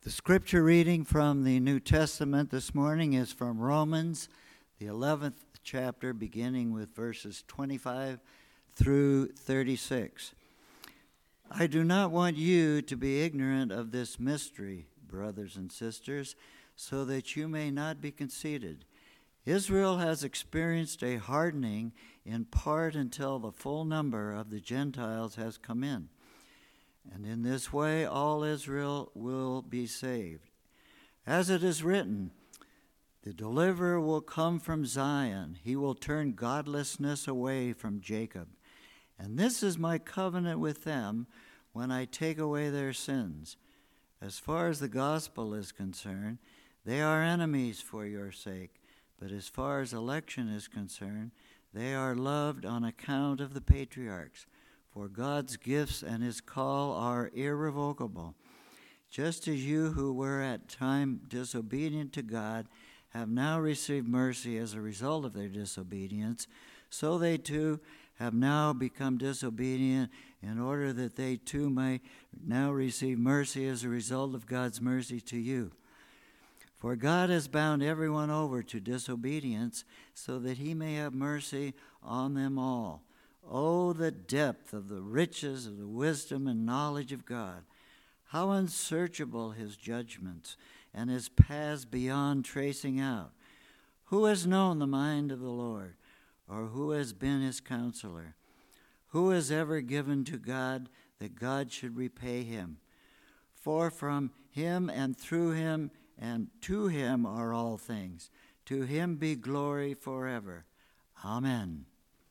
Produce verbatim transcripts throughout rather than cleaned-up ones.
The scripture reading from the New Testament this morning is from Romans, the eleventh chapter, beginning with verses twenty-five through thirty-six. I do not want you to be ignorant of this mystery, brothers and sisters, so that you may not be conceited. Israel has experienced a hardening in part until the full number of the Gentiles has come in. And in this way all Israel will be saved. As it is written, the deliverer will come from Zion. He will turn godlessness away from Jacob. And this is my covenant with them when I take away their sins. As far as the gospel is concerned, they are enemies for your sake. But as far as election is concerned, they are loved on account of the patriarchs. For God's gifts and his call are irrevocable. Just as you who were at time disobedient to God have now received mercy as a result of their disobedience, so they too have now become disobedient in order that they too may now receive mercy as a result of God's mercy to you. For God has bound everyone over to disobedience so that he may have mercy on them all. Oh, the depth of the riches of the wisdom and knowledge of God. How unsearchable his judgments and his paths beyond tracing out. Who has known the mind of the Lord, or who has been his counselor? Who has ever given to God that God should repay him? For from him and through him and to him are all things. To him be glory forever. Amen.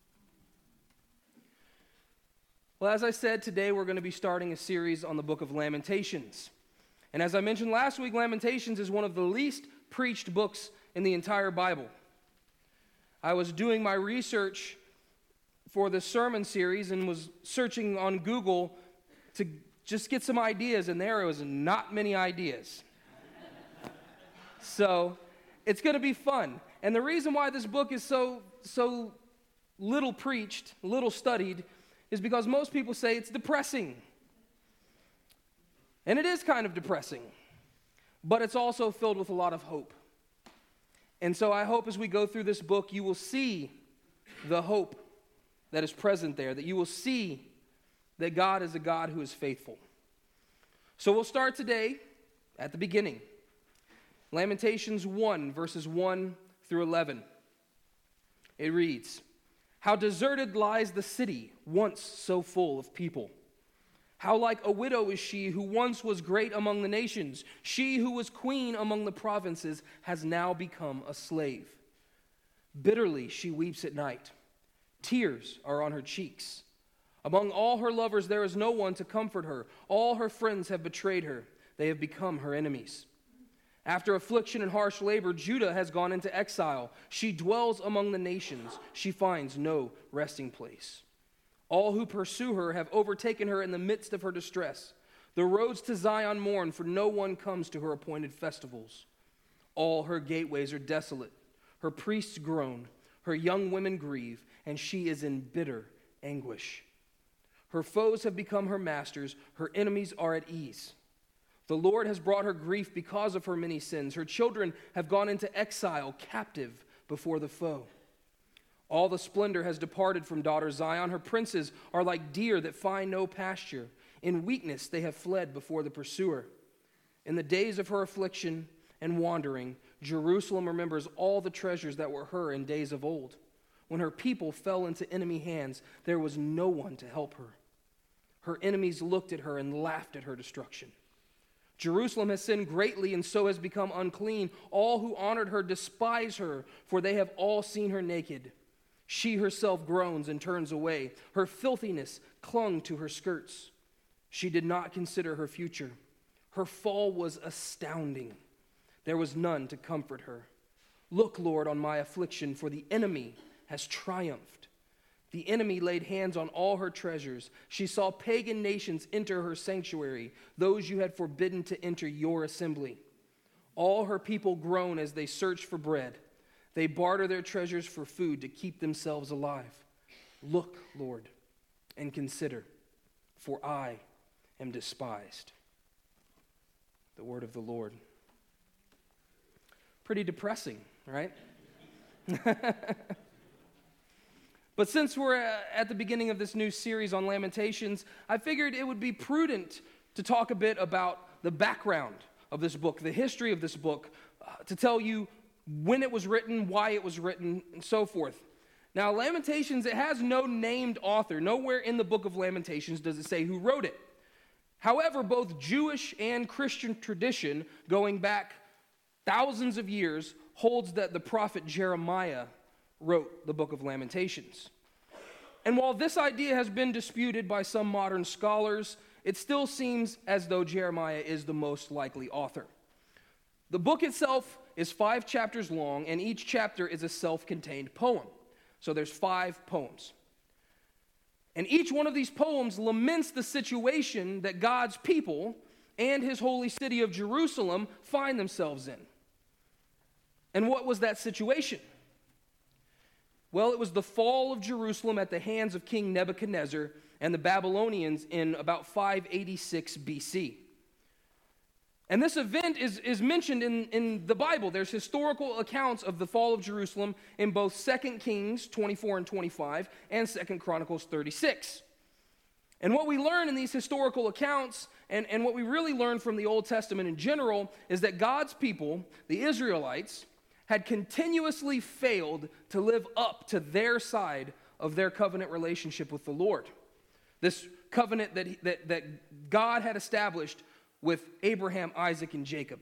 Well, as I said, today we're going to be starting a series on the book of Lamentations. And as I mentioned last week, Lamentations is one of the least preached books in the entire Bible. I was doing my research for this sermon series and was searching on Google to just get some ideas, and there was not many ideas. So it's going to be fun. And the reason why this book is so, so little preached, little studied, is because most people say it's depressing. And it is kind of depressing, but it's also filled with a lot of hope. And so I hope as we go through this book, you will see the hope that is present there, that you will see that God is a God who is faithful. So we'll start today at the beginning. Lamentations one, verses one through eleven. It reads, "How deserted lies the city, once so full of people. How like a widow is she who once was great among the nations. She who was queen among the provinces has now become a slave. Bitterly she weeps at night. Tears are on her cheeks. Among all her lovers there is no one to comfort her. All her friends have betrayed her. They have become her enemies. After affliction and harsh labor, Judah has gone into exile. She dwells among the nations. She finds no resting place. All who pursue her have overtaken her in the midst of her distress. The roads to Zion mourn, for no one comes to her appointed festivals. All her gateways are desolate. Her priests groan. Her young women grieve, and she is in bitter anguish. Her foes have become her masters. Her enemies are at ease. The Lord has brought her grief because of her many sins. Her children have gone into exile, captive before the foe. All the splendor has departed from daughter Zion. Her princes are like deer that find no pasture. In weakness they have fled before the pursuer. In the days of her affliction and wandering, Jerusalem remembers all the treasures that were her in days of old. When her people fell into enemy hands, there was no one to help her. Her enemies looked at her and laughed at her destruction. Jerusalem has sinned greatly and so has become unclean. All who honored her despise her, for they have all seen her naked. She herself groans and turns away. Her filthiness clung to her skirts. She did not consider her future. Her fall was astounding. There was none to comfort her. Look, Lord, on my affliction, for the enemy has triumphed. The enemy laid hands on all her treasures. She saw pagan nations enter her sanctuary, those you had forbidden to enter your assembly. All her people groan as they search for bread. They barter their treasures for food to keep themselves alive. Look, Lord, and consider, for I am despised. The word of the Lord. Pretty depressing, right? But since we're at the beginning of this new series on Lamentations, I figured it would be prudent to talk a bit about the background of this book, the history of this book, uh, to tell you when it was written, why it was written, and so forth. Now, Lamentations, it has no named author. Nowhere in the book of Lamentations does it say who wrote it. However, both Jewish and Christian tradition, going back thousands of years, holds that the prophet Jeremiah wrote the book of Lamentations. And while this idea has been disputed by some modern scholars, it still seems as though Jeremiah is the most likely author. The book itself is five chapters long, and each chapter is a self-contained poem. So there's five poems. And each one of these poems laments the situation that God's people and his holy city of Jerusalem find themselves in. And what was that situation? Well, it was the fall of Jerusalem at the hands of King Nebuchadnezzar and the Babylonians in about five eighty-six B C. And this event is, is mentioned in, in the Bible. There's historical accounts of the fall of Jerusalem in both Second Kings twenty-four and twenty-five and Second Chronicles thirty-six. And what we learn in these historical accounts, and, and what we really learn from the Old Testament in general, is that God's people, the Israelites, had continuously failed to live up to their side of their covenant relationship with the Lord. This covenant that, he, that, that God had established with Abraham, Isaac, and Jacob.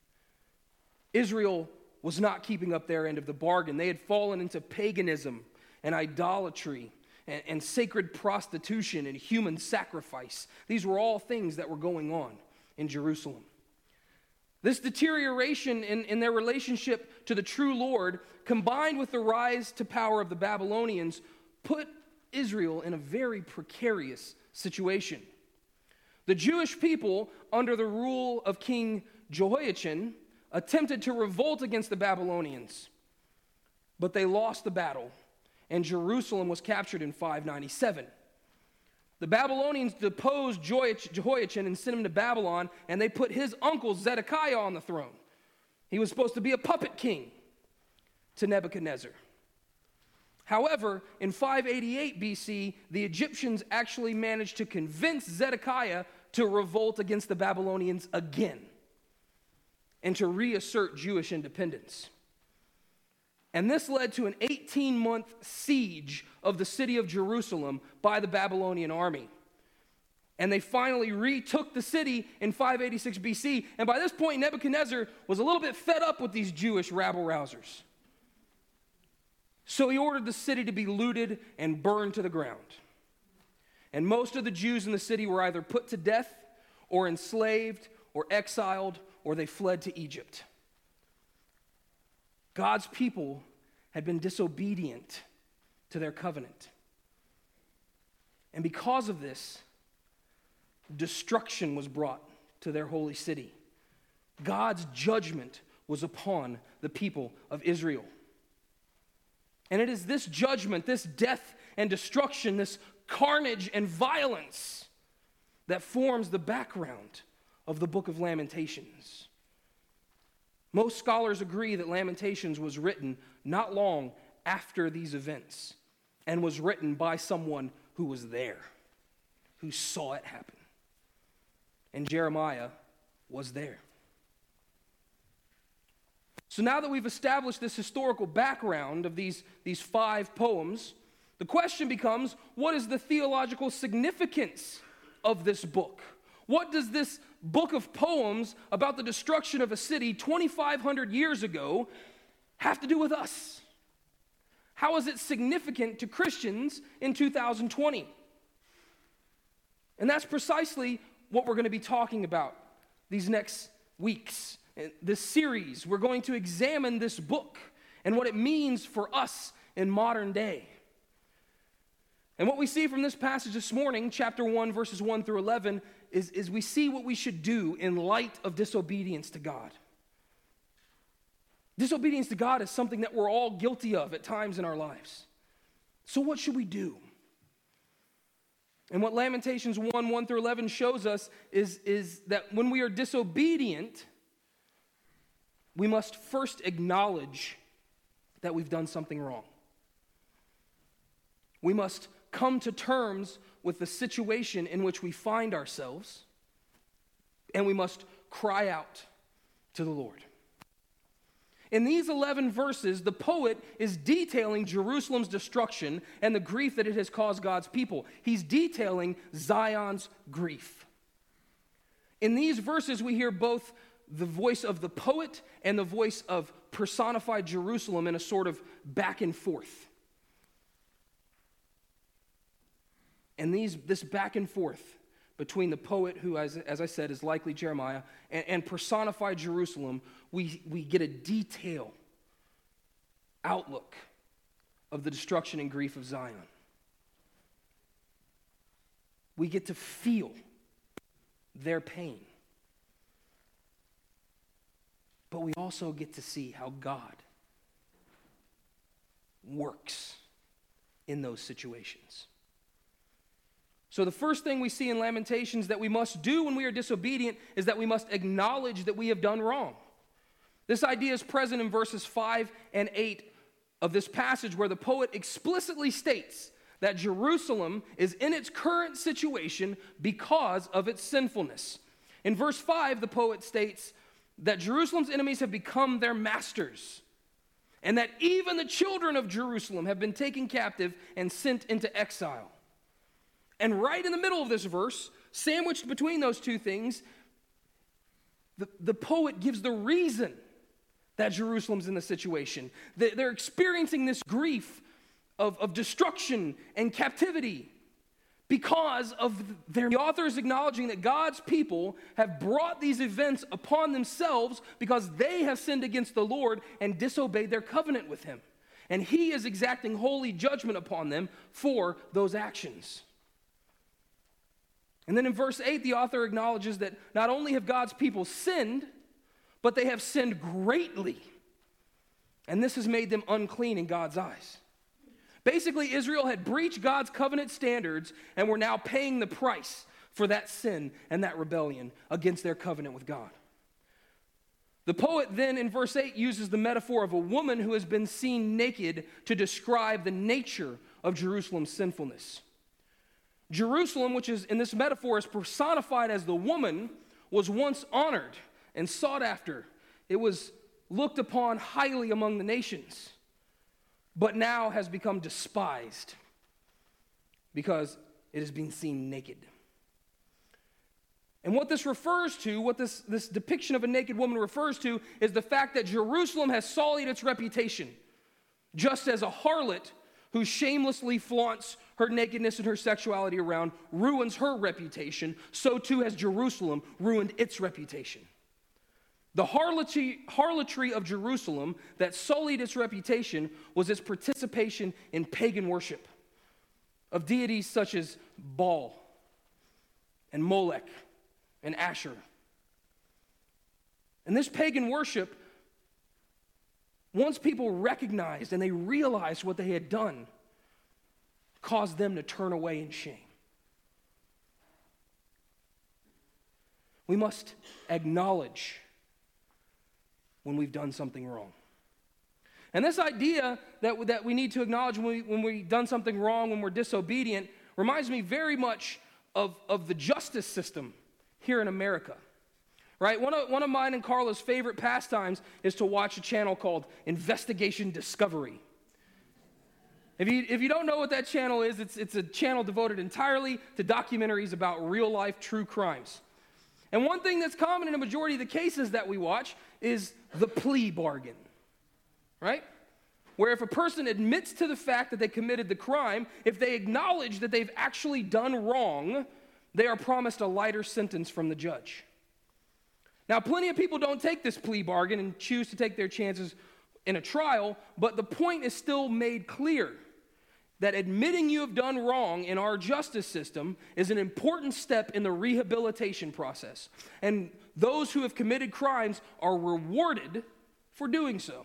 Israel was not keeping up their end of the bargain. They had fallen into paganism and idolatry and, and sacred prostitution and human sacrifice. These were all things that were going on in Jerusalem. This deterioration in, in their relationship to the true Lord, combined with the rise to power of the Babylonians, put Israel in a very precarious situation. The Jewish people, under the rule of King Jehoiachin, attempted to revolt against the Babylonians, but they lost the battle, and Jerusalem was captured in five ninety-seven. The Babylonians deposed Jehoiachin and sent him to Babylon, and they put his uncle Zedekiah on the throne. He was supposed to be a puppet king to Nebuchadnezzar. However, in five eighty-eight B C, the Egyptians actually managed to convince Zedekiah to revolt against the Babylonians again and to reassert Jewish independence. And this led to an eighteen-month siege of the city of Jerusalem by the Babylonian army. And they finally retook the city in five eighty-six B C. And by this point, Nebuchadnezzar was a little bit fed up with these Jewish rabble-rousers. So he ordered the city to be looted and burned to the ground. And most of the Jews in the city were either put to death or enslaved or exiled, or they fled to Egypt. God's people had been disobedient to their covenant. And because of this, destruction was brought to their holy city. God's judgment was upon the people of Israel. And it is this judgment, this death and destruction, this carnage and violence that forms the background of the book of Lamentations. Most scholars agree that Lamentations was written not long after these events and was written by someone who was there, who saw it happen. And Jeremiah was there. So now that we've established this historical background of these, these five poems, the question becomes, what is the theological significance of this book? What does this book of poems about the destruction of a city twenty-five hundred years ago have to do with us? How is it significant to Christians in two thousand twenty? And that's precisely what we're going to be talking about these next weeks. This series, we're going to examine this book and what it means for us in modern day. And what we see from this passage this morning, chapter one, verses one through eleven, is, is we see what we should do in light of disobedience to God. Disobedience to God is something that we're all guilty of at times in our lives. So what should we do? And what Lamentations one, one through eleven shows us is, is that when we are disobedient, we must first acknowledge that we've done something wrong. We must come to terms with the situation in which we find ourselves, and we must cry out to the Lord. In these eleven verses, the poet is detailing Jerusalem's destruction and the grief that it has caused God's people. He's detailing Zion's grief. In these verses, we hear both the voice of the poet and the voice of personified Jerusalem in a sort of back and forth. And these, this back and forth between the poet, who, as, as I said, is likely Jeremiah, and, and personified Jerusalem, we, we get a detailed outlook of the destruction and grief of Zion. We get to feel their pain. But we also get to see how God works in those situations. So the first thing we see in Lamentations that we must do when we are disobedient is that we must acknowledge that we have done wrong. This idea is present in verses five and eight of this passage, where the poet explicitly states that Jerusalem is in its current situation because of its sinfulness. In verse five, the poet states that Jerusalem's enemies have become their masters, and that even the children of Jerusalem have been taken captive and sent into exile. And right in the middle of this verse, sandwiched between those two things, the, the poet gives the reason that Jerusalem's in the situation. They're experiencing this grief of, of destruction and captivity because of their... The author is acknowledging that God's people have brought these events upon themselves because they have sinned against the Lord and disobeyed their covenant with him. And he is exacting holy judgment upon them for those actions. And then in verse eight, the author acknowledges that not only have God's people sinned, but they have sinned greatly. And this has made them unclean in God's eyes. Basically, Israel had breached God's covenant standards and were now paying the price for that sin and that rebellion against their covenant with God. The poet then in verse eight uses the metaphor of a woman who has been seen naked to describe the nature of Jerusalem's sinfulness. Jerusalem, which is in this metaphor is personified as the woman, was once honored and sought after. It was looked upon highly among the nations, but now has become despised because it is being seen naked. And what this refers to, what this, this depiction of a naked woman refers to, is the fact that Jerusalem has sullied its reputation, just as a harlot who shamelessly flaunts her nakedness and her sexuality around ruins her reputation, so too has Jerusalem ruined its reputation. The harlotry, harlotry of Jerusalem that sullied its reputation was its participation in pagan worship of deities such as Baal and Molech and Asher. And this pagan worship, once people recognized and they realized what they had done, caused them to turn away in shame. We must acknowledge when we've done something wrong. And this idea that, that we need to acknowledge when, we, when we've done something wrong, when we're disobedient, reminds me very much of, of the justice system here in America. Right? One of, one of mine and Carla's favorite pastimes is to watch a channel called Investigation Discovery. If you, if you don't know what that channel is, it's, it's a channel devoted entirely to documentaries about real-life true crimes. And one thing that's common in a majority of the cases that we watch is the plea bargain, right? Where if a person admits to the fact that they committed the crime, if they acknowledge that they've actually done wrong, they are promised a lighter sentence from the judge. Now, plenty of people don't take this plea bargain and choose to take their chances in a trial, but the point is still made clear that admitting you have done wrong in our justice system is an important step in the rehabilitation process. And those who have committed crimes are rewarded for doing so.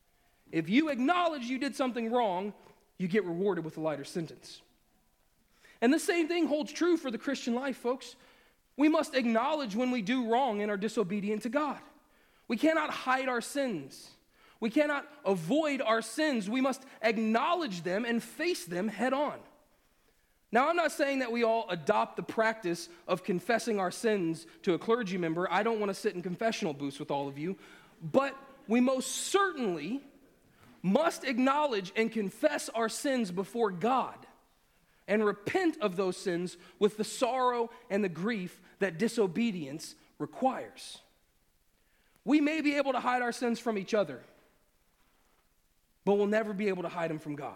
If you acknowledge you did something wrong, you get rewarded with a lighter sentence. And the same thing holds true for the Christian life, folks. We must acknowledge when we do wrong and are disobedient to God. We cannot hide our sins. We cannot avoid our sins. We must acknowledge them and face them head on. Now, I'm not saying that we all adopt the practice of confessing our sins to a clergy member. I don't want to sit in confessional booths with all of you. But we most certainly must acknowledge and confess our sins before God and repent of those sins with the sorrow and the grief that disobedience requires. We may be able to hide our sins from each other, but we'll never be able to hide them from God.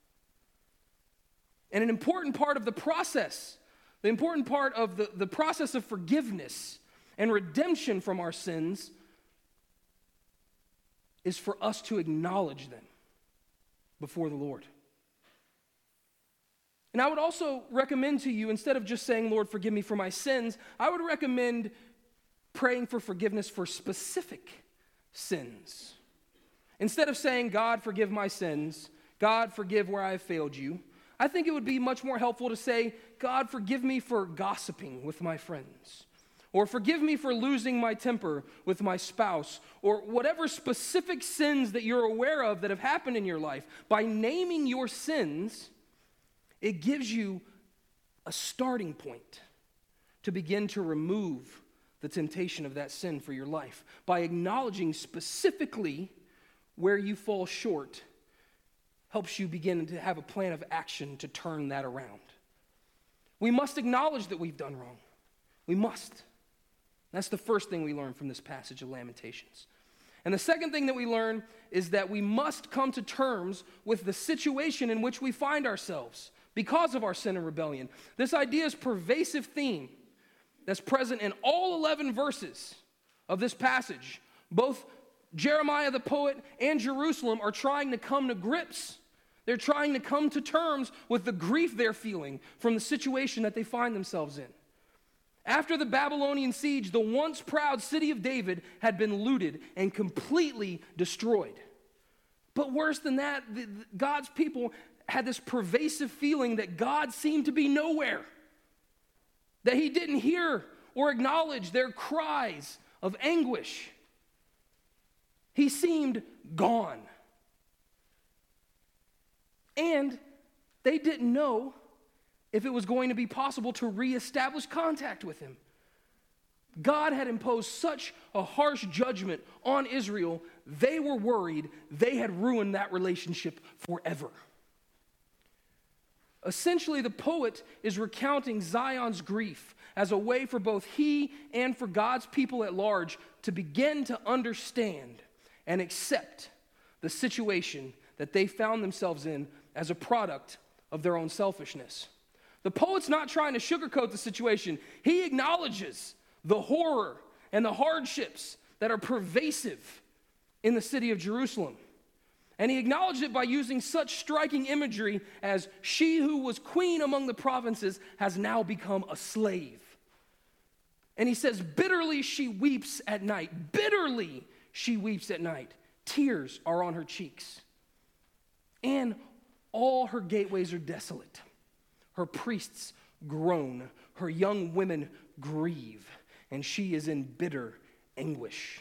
And an important part of the process, the important part of the, the process of forgiveness and redemption from our sins is for us to acknowledge them before the Lord. And I would also recommend to you, instead of just saying, Lord, forgive me for my sins, I would recommend praying for forgiveness for specific sins. Instead of saying, God, forgive my sins, God, forgive where I have failed you, I think it would be much more helpful to say, God, forgive me for gossiping with my friends, or forgive me for losing my temper with my spouse, or whatever specific sins that you're aware of that have happened in your life. By naming your sins, it gives you a starting point to begin to remove the temptation of that sin for your life. By acknowledging specifically where you fall short, helps you begin to have a plan of action to turn that around. We must acknowledge that we've done wrong. We must. That's the first thing we learn from this passage of Lamentations. And the second thing that we learn is that we must come to terms with the situation in which we find ourselves because of our sin and rebellion. This idea is a pervasive theme that's present in all eleven verses of this passage. Both Jeremiah the poet and Jerusalem are trying to come to grips. They're trying to come to terms with the grief they're feeling from the situation that they find themselves in. After the Babylonian siege, the once proud city of David had been looted and completely destroyed. But worse than that, the, the, God's people had this pervasive feeling that God seemed to be nowhere, that he didn't hear or acknowledge their cries of anguish. He seemed gone. And they didn't know if it was going to be possible to reestablish contact with him. God had imposed such a harsh judgment on Israel, they were worried they had ruined that relationship forever. Essentially, the poet is recounting Zion's grief as a way for both he and for God's people at large to begin to understand and accept the situation that they found themselves in as a product of their own selfishness. The poet's not trying to sugarcoat the situation. He acknowledges the horror and the hardships that are pervasive in the city of Jerusalem. And he acknowledged it by using such striking imagery as she who was queen among the provinces has now become a slave. And he says, bitterly she weeps at night. Bitterly she weeps at night. Tears are on her cheeks. And all her gateways are desolate. Her priests groan. Her young women grieve. And she is in bitter anguish.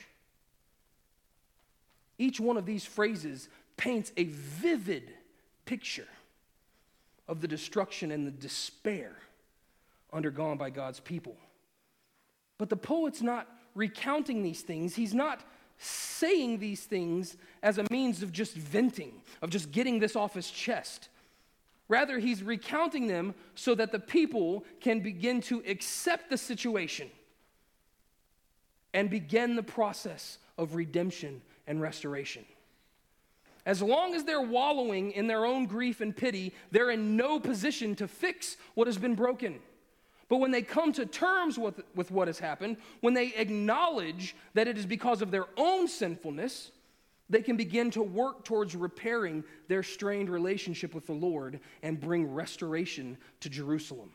Each one of these phrases paints a vivid picture of the destruction and the despair undergone by God's people. But the poet's not recounting these things. He's not saying these things as a means of just venting, of just getting this off his chest. Rather, he's recounting them so that the people can begin to accept the situation and begin the process of redemption and restoration. As long as they're wallowing in their own grief and pity, they're in no position to fix what has been broken. But when they come to terms with, with what has happened, when they acknowledge that it is because of their own sinfulness, they can begin to work towards repairing their strained relationship with the Lord and bring restoration to Jerusalem.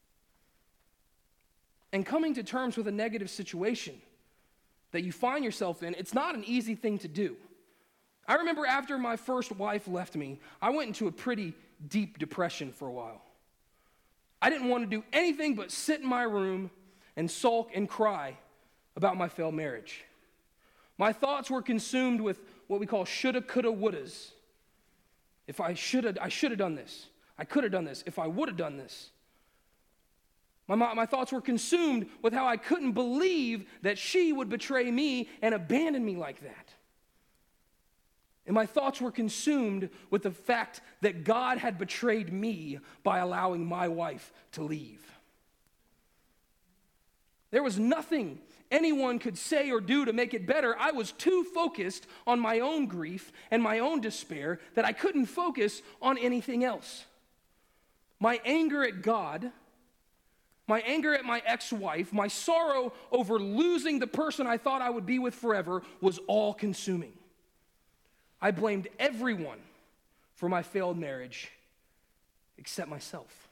And coming to terms with a negative situation that you find yourself in, it's not an easy thing to do. I remember after my first wife left me, I went into a pretty deep depression for a while. I didn't want to do anything but sit in my room and sulk and cry about my failed marriage. My thoughts were consumed with what we call shoulda, coulda, wouldas. If I should have, I should have done this. I could have done this. If I would have done this. My, my thoughts were consumed with how I couldn't believe that she would betray me and abandon me like that. And my thoughts were consumed with the fact that God had betrayed me by allowing my wife to leave. There was nothing anyone could say or do to make it better. I was too focused on my own grief and my own despair that I couldn't focus on anything else. My anger at God, my anger at my ex-wife, my sorrow over losing the person I thought I would be with forever was all consuming. I blamed everyone for my failed marriage except myself.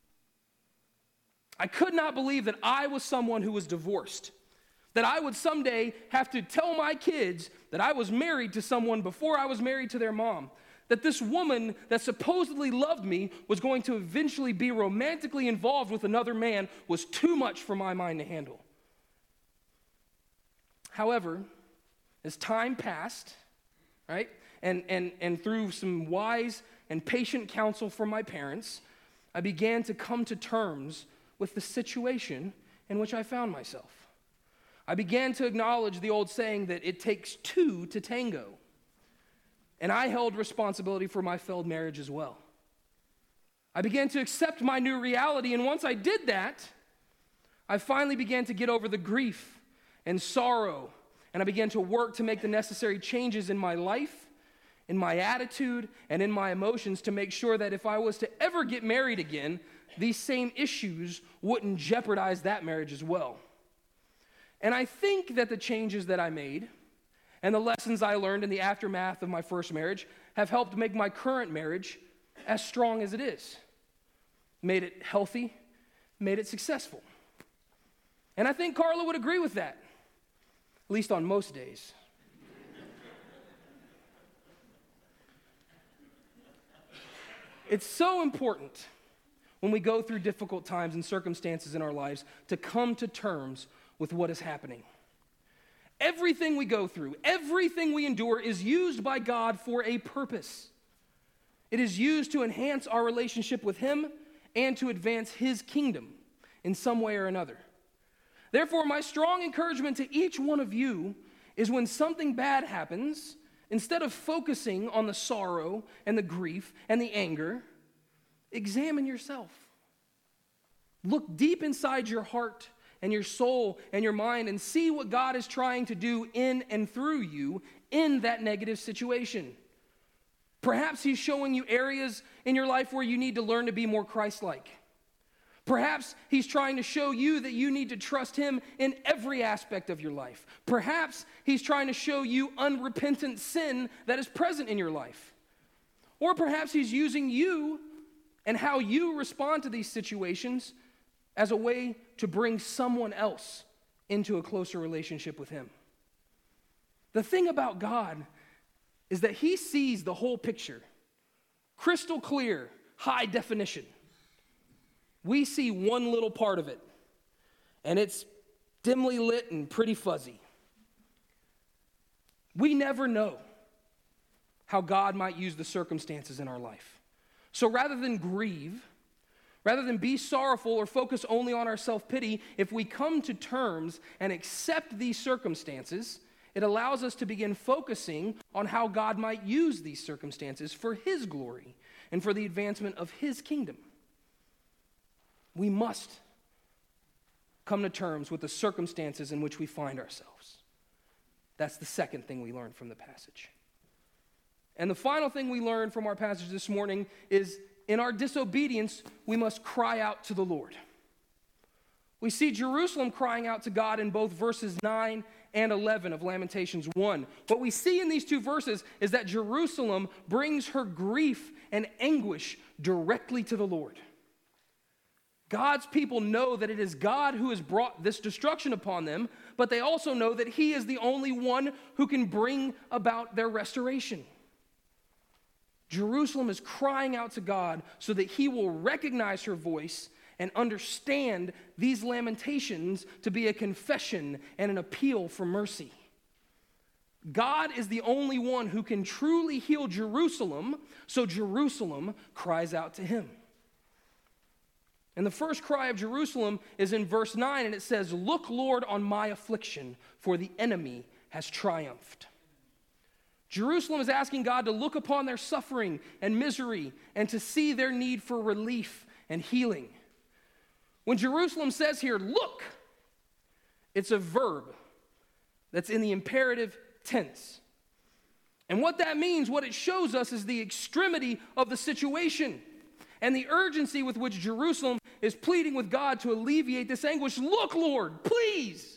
I could not believe that I was someone who was divorced, that I would someday have to tell my kids that I was married to someone before I was married to their mom, that this woman that supposedly loved me was going to eventually be romantically involved with another man was too much for my mind to handle. However, as time passed, right, and, and, and through some wise and patient counsel from my parents, I began to come to terms with the situation in which I found myself. I began to acknowledge the old saying that it takes two to tango. And I held responsibility for my failed marriage as well. I began to accept my new reality, and once I did that, I finally began to get over the grief and sorrow, and I began to work to make the necessary changes in my life, in my attitude, and in my emotions to make sure that if I was to ever get married again, these same issues wouldn't jeopardize that marriage as well. And I think that the changes that I made and the lessons I learned in the aftermath of my first marriage have helped make my current marriage as strong as it is. Made it healthy, made it successful. And I think Carla would agree with that, at least on most days. It's so important when we go through difficult times and circumstances in our lives to come to terms with what is happening. Everything we go through, everything we endure is used by God for a purpose. It is used to enhance our relationship with Him and to advance His kingdom in some way or another. Therefore, my strong encouragement to each one of you is when something bad happens, instead of focusing on the sorrow and the grief and the anger, examine yourself. Look deep inside your heart and your soul and your mind and see what God is trying to do in and through you in that negative situation. Perhaps He's showing you areas in your life where you need to learn to be more Christ-like. Perhaps He's trying to show you that you need to trust Him in every aspect of your life. Perhaps He's trying to show you unrepentant sin that is present in your life. Or perhaps He's using you and how you respond to these situations as a way to bring someone else into a closer relationship with Him. The thing about God is that He sees the whole picture, crystal clear, high definition. We see one little part of it, and it's dimly lit and pretty fuzzy. We never know how God might use the circumstances in our life. So rather than grieve, rather than be sorrowful or focus only on our self-pity, if we come to terms and accept these circumstances, it allows us to begin focusing on how God might use these circumstances for His glory and for the advancement of His kingdom. We must come to terms with the circumstances in which we find ourselves. That's the second thing we learn from the passage. And the final thing we learn from our passage this morning is in our disobedience, we must cry out to the Lord. We see Jerusalem crying out to God in both verses nine and eleven of Lamentations one. What we see in these two verses is that Jerusalem brings her grief and anguish directly to the Lord. God's people know that it is God who has brought this destruction upon them, but they also know that He is the only one who can bring about their restoration. Jerusalem is crying out to God so that He will recognize her voice and understand these lamentations to be a confession and an appeal for mercy. God is the only one who can truly heal Jerusalem, so Jerusalem cries out to him. And the first cry of Jerusalem is in verse nine, and it says, "Look, Lord, on my affliction, for the enemy has triumphed." Jerusalem is asking God to look upon their suffering and misery and to see their need for relief and healing. When Jerusalem says here, "look," it's a verb that's in the imperative tense. And what that means, what it shows us, is the extremity of the situation and the urgency with which Jerusalem is pleading with God to alleviate this anguish. "Look, Lord, please."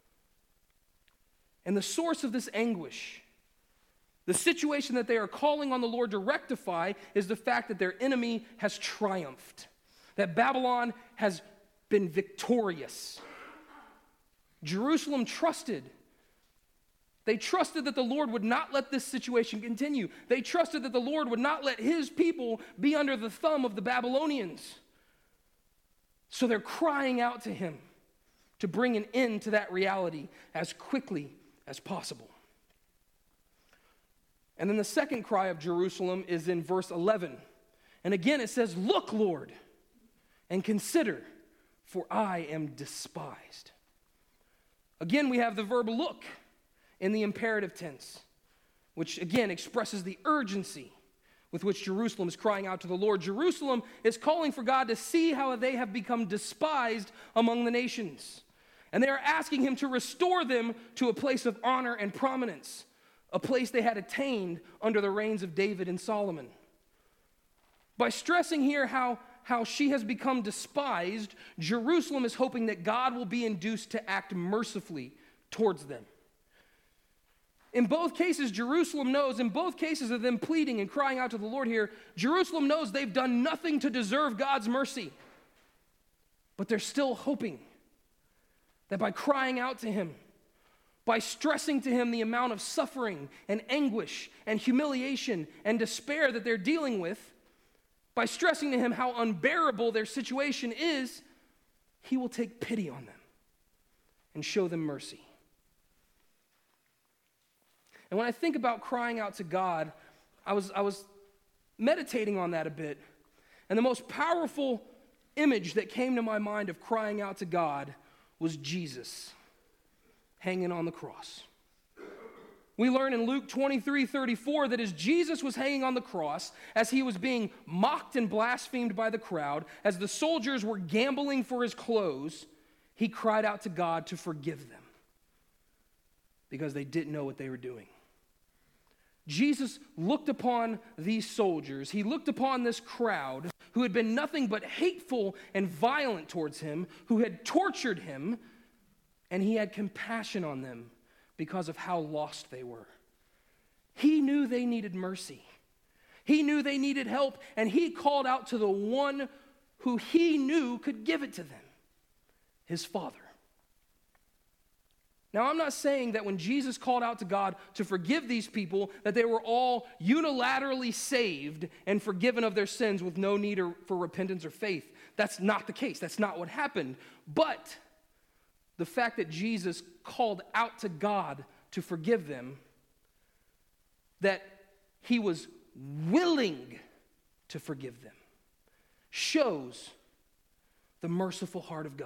And the source of this anguish, the situation that they are calling on the Lord to rectify, is the fact that their enemy has triumphed, that Babylon has been victorious. Jerusalem trusted. They trusted that the Lord would not let this situation continue. They trusted that the Lord would not let his people be under the thumb of the Babylonians. So they're crying out to him to bring an end to that reality as quickly as possible. And then the second cry of Jerusalem is in verse eleven. And again it says, "Look, Lord, and consider, for I am despised." Again, we have the verb "look" in the imperative tense, which again expresses the urgency with which Jerusalem is crying out to the Lord. Jerusalem is calling for God to see how they have become despised among the nations. And they are asking him to restore them to a place of honor and prominence, a place they had attained under the reigns of David and Solomon. By stressing here how, how she has become despised, Jerusalem is hoping that God will be induced to act mercifully towards them. In both cases, Jerusalem knows, in both cases of them pleading and crying out to the Lord here, Jerusalem knows they've done nothing to deserve God's mercy. But they're still hoping that by crying out to him, by stressing to him the amount of suffering and anguish and humiliation and despair that they're dealing with, by stressing to him how unbearable their situation is, he will take pity on them and show them mercy. And when I think about crying out to God, I was, I was meditating on that a bit. And the most powerful image that came to my mind of crying out to God was Jesus hanging on the cross. We learn in Luke twenty-three thirty-four that as Jesus was hanging on the cross, as he was being mocked and blasphemed by the crowd, as the soldiers were gambling for his clothes, he cried out to God to forgive them because they didn't know what they were doing. Jesus looked upon these soldiers. He looked upon this crowd who had been nothing but hateful and violent towards him, who had tortured him, and he had compassion on them because of how lost they were. He knew they needed mercy. He knew they needed help, and he called out to the one who he knew could give it to them, his Father. Now, I'm not saying that when Jesus called out to God to forgive these people, that they were all unilaterally saved and forgiven of their sins with no need for repentance or faith. That's not the case. That's not what happened. But the fact that Jesus called out to God to forgive them, that he was willing to forgive them, shows the merciful heart of God.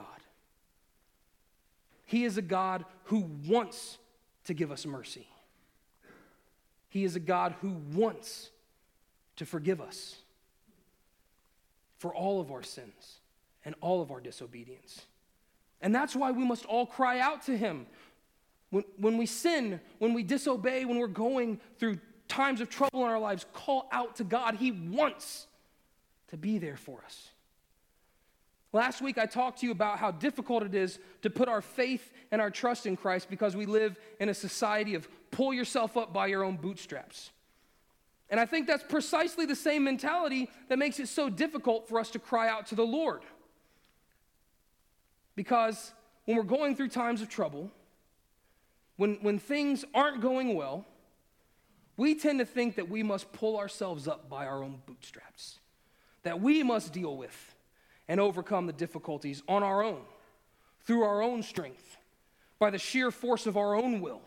He is a God who wants to give us mercy. He is a God who wants to forgive us for all of our sins and all of our disobedience. And that's why we must all cry out to him. When, when we sin, when we disobey, when we're going through times of trouble in our lives, call out to God. He wants to be there for us. Last week, I talked to you about how difficult it is to put our faith and our trust in Christ because we live in a society of pull yourself up by your own bootstraps. And I think that's precisely the same mentality that makes it so difficult for us to cry out to the Lord. Because when we're going through times of trouble, when, when things aren't going well, we tend to think that we must pull ourselves up by our own bootstraps, that we must deal with and overcome the difficulties on our own, through our own strength, by the sheer force of our own will.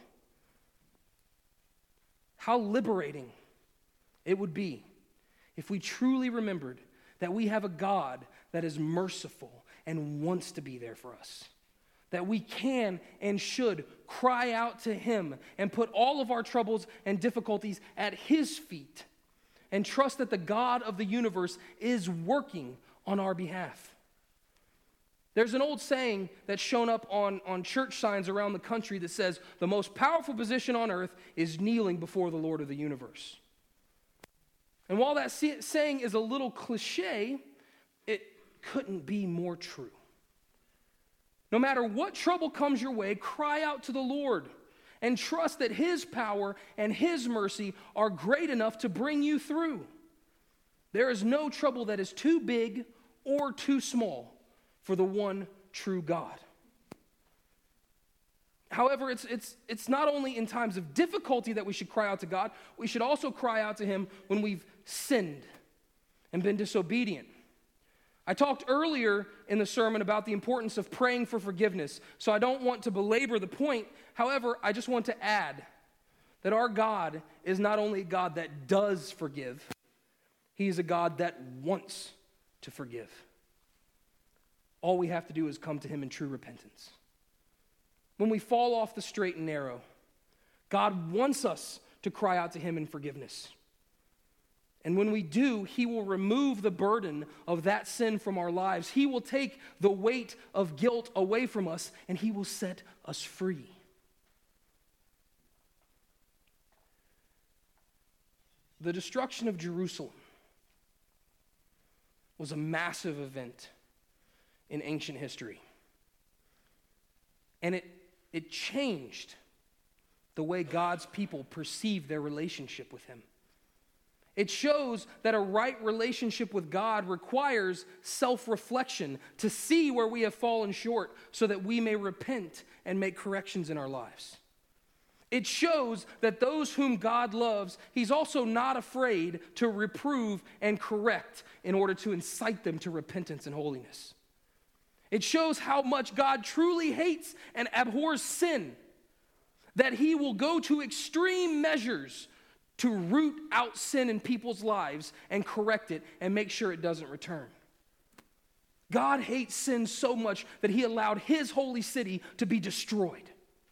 How liberating it would be if we truly remembered that we have a God that is merciful and wants to be there for us. That we can and should cry out to him and put all of our troubles and difficulties at his feet and trust that the God of the universe is working on our behalf. There's an old saying that's shown up on, on church signs around the country that says, the most powerful position on earth is kneeling before the Lord of the universe. And while that saying is a little cliche, it couldn't be more true. No matter what trouble comes your way, cry out to the Lord and trust that his power and his mercy are great enough to bring you through. There is no trouble that is too big or too small for the one true God. However, it's, it's, it's not only in times of difficulty that we should cry out to God, we should also cry out to him when we've sinned and been disobedient. I talked earlier in the sermon about the importance of praying for forgiveness, so I don't want to belabor the point. However, I just want to add that our God is not only a God that does forgive, he is a God that wants to forgive. All we have to do is come to him in true repentance. When we fall off the straight and narrow, God wants us to cry out to him in forgiveness. And when we do, he will remove the burden of that sin from our lives. He will take the weight of guilt away from us, and he will set us free. The destruction of Jerusalem was a massive event in ancient history. And it, it changed the way God's people perceived their relationship with him. It shows that a right relationship with God requires self-reflection to see where we have fallen short so that we may repent and make corrections in our lives. It shows that those whom God loves, he's also not afraid to reprove and correct in order to incite them to repentance and holiness. It shows how much God truly hates and abhors sin, that he will go to extreme measures to root out sin in people's lives and correct it and make sure it doesn't return. God hates sin so much that he allowed his holy city to be destroyed.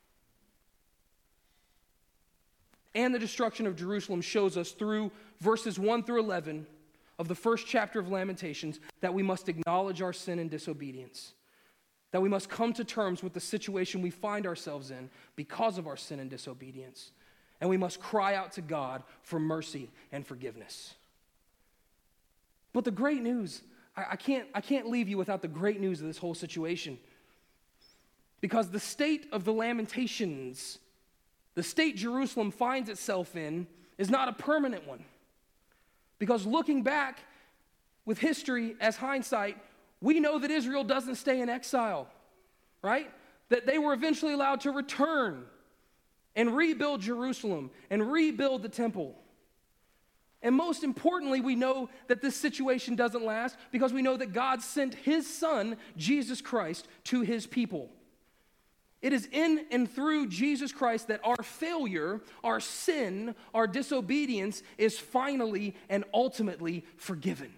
And the destruction of Jerusalem shows us through verses one through eleven of the first chapter of Lamentations that we must acknowledge our sin and disobedience. That we must come to terms with the situation we find ourselves in because of our sin and disobedience. And we must cry out to God for mercy and forgiveness. But the great news, I, I, can't, I can't leave you without the great news of this whole situation. Because the state of the Lamentations, the state Jerusalem finds itself in, is not a permanent one. Because looking back with history as hindsight, we know that Israel doesn't stay in exile, right? That they were eventually allowed to return and rebuild Jerusalem, and rebuild the temple. And most importantly, we know that this situation doesn't last because we know that God sent his son, Jesus Christ, to his people. It is in and through Jesus Christ that our failure, our sin, our disobedience is finally and ultimately forgiven.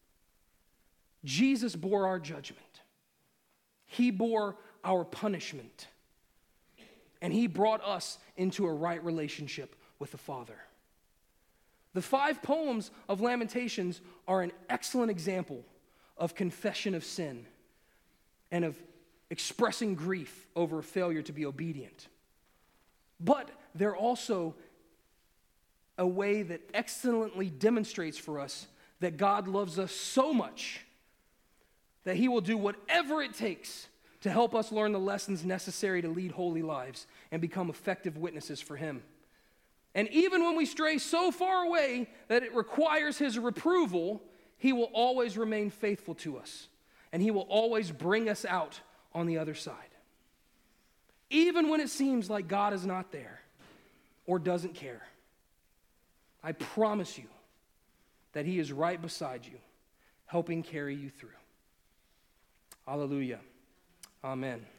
Jesus bore our judgment. He bore our punishment. And he brought us into a right relationship with the Father. The five poems of Lamentations are an excellent example of confession of sin and of expressing grief over a failure to be obedient. But they're also a way that excellently demonstrates for us that God loves us so much that he will do whatever it takes to help us learn the lessons necessary to lead holy lives and become effective witnesses for him. And even when we stray so far away that it requires his reproval, he will always remain faithful to us. And he will always bring us out on the other side. Even when it seems like God is not there or doesn't care, I promise you that he is right beside you, helping carry you through. Hallelujah. Amen.